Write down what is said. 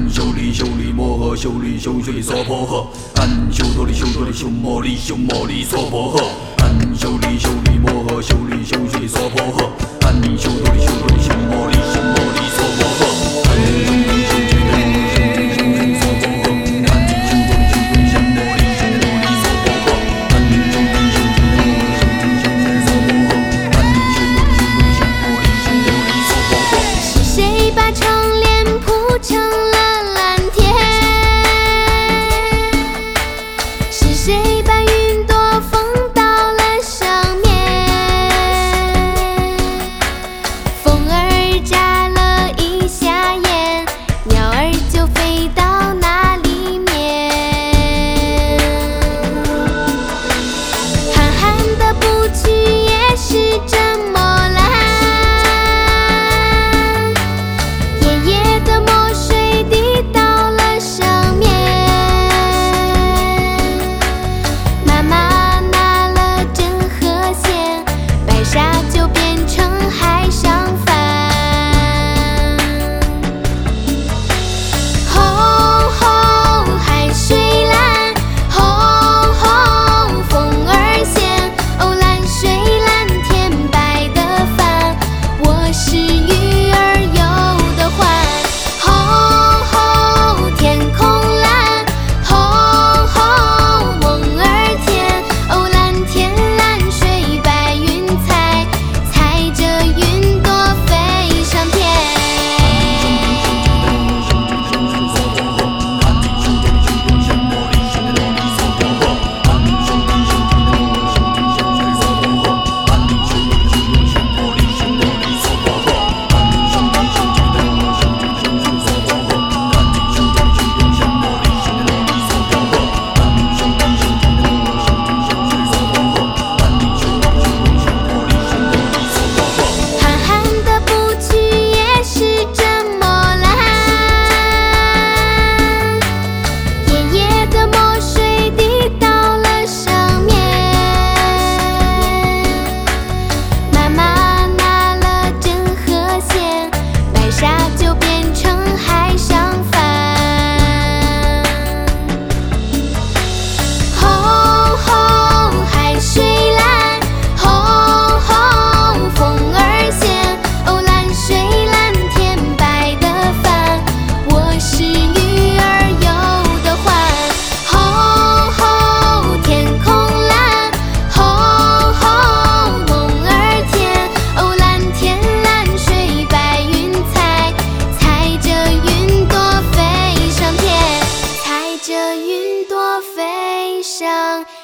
修理修理摩诃修理修学娑婆诃，安修多利修多利修摩利修摩利娑婆诃，安修理修理摩诃修理修学娑婆诃，安修多利修多利修摩利修摩利娑婆诃，安修理修学多利修理修学娑婆诃，安修多利修多利修摩利修摩利娑婆诃，安修理修学多利修理修学娑婆诃，安修多利修多利修摩利修摩利娑婆诃。 是谁把窗帘铺成了蓝天？是谁把云朵封到了上面？风儿眨了一下眼，鸟儿就飞到那里面。憨憨的布曲也是这么蓝，夜夜的墨水滴到了上面。妈妈拿了针和线，白纱就变成海上帆。吼吼海水蓝，吼吼风儿咸，哦蓝水蓝天白的帆，我是鱼儿游的欢。吼吼天空蓝，吼吼梦儿甜，哦蓝天蓝水白云彩，踩着云朵飞上天。憨憨的布曲也是这么蓝，夜夜的墨水滴到了上面。妈妈拿了针和线，白纱就变成海上帆。吼吼海水蓝，吼吼风儿咸，哦蓝水蓝天白的帆，我是鱼儿游的欢。吼吼天空蓝，吼吼梦儿甜，哦蓝天蓝水白云彩，踩着云朵飞上天，踩着云朵飞上